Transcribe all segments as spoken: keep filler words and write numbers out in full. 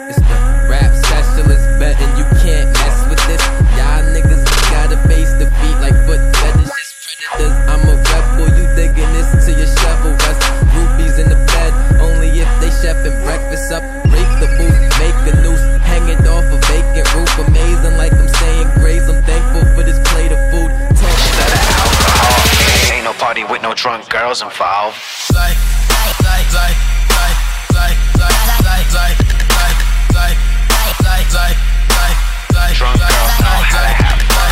It's the rap specialist betting you can't mess with this. Y'all niggas gotta face defeat like foot fetishes, predators. I'm a rebel, you digging this to your shovel rest. Groupies in the bed, only if they chefing breakfast up. Break the booth, make a noose, hang it off a vacant roof. Amazing like I'm saying grace, I'm thankful for this plate of food. Talk Instead of alcohol, ain't no party with no drunk girls involved. Like, like, like, like, like, like, like, like, like, like, like, like, like, like, drunk girls know how to have fun.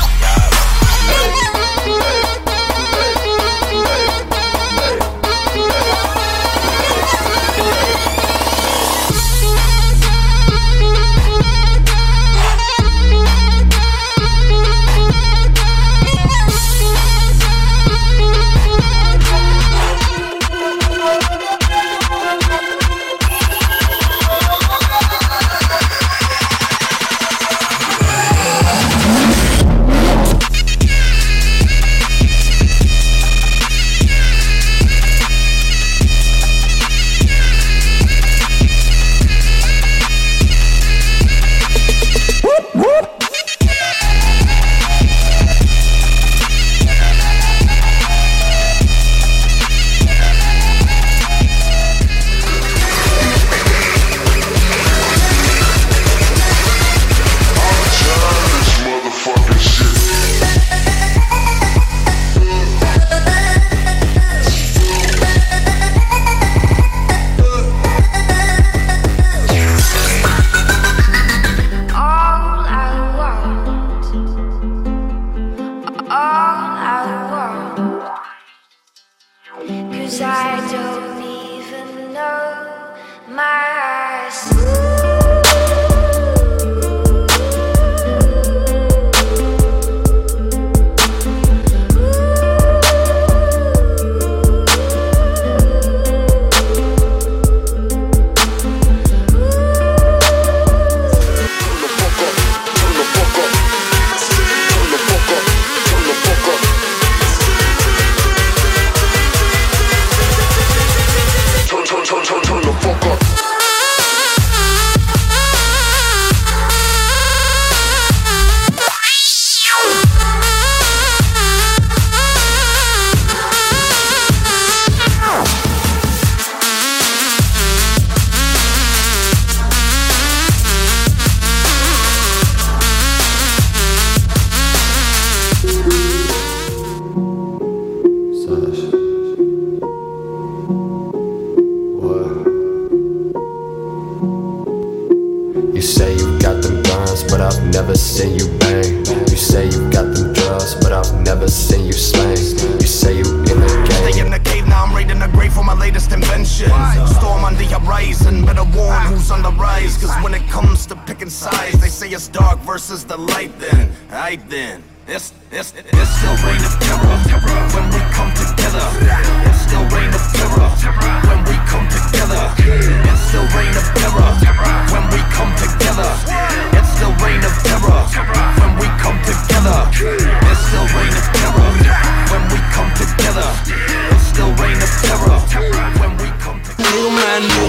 You say you got them guns, but I've never seen you bang. You say you got them drugs, but I've never seen you slang. You say you in the game. Stay in the cave, now I'm raiding the grave for my latest invention. Storm on the horizon, better warn who's on the rise. Cause when it comes to picking sides, they say it's dark versus the light then. Aight then, it's, it's, it's still reign of terror when we come together. It's still reign of terror when we come together. It's still reign of terror when we come together. It's still reign of terror when we come together. It's still reign of terror when we come together. It's still reign of terror when we come together. New man, new,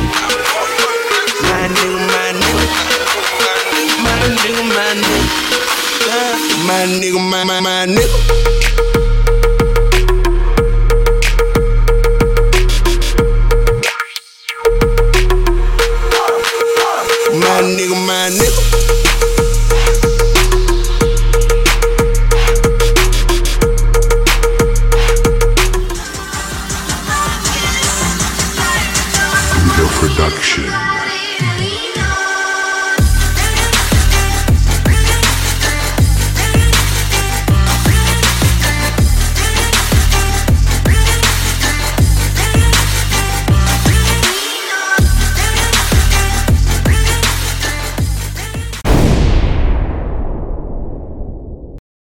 man, new man, new, man, new man, new, man, nigga, man, man, man, nigga.